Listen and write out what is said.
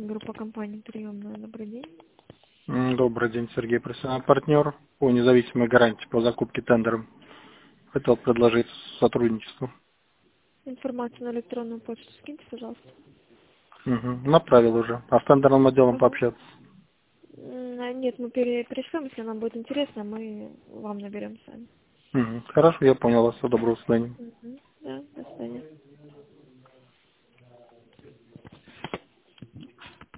Группа компании приемная. Добрый день. Добрый день, Сергей, профессиональный партнер по независимой гарантии по закупке тендером. Хотел предложить сотрудничество. Информацию на электронную почту скиньте, пожалуйста. Направил уже. А с тендерным отделом Ага. пообщаться? Нет, мы перешлем, если нам будет интересно, мы вам наберем сами. Хорошо, я понял вас. Всего доброго, до свидания.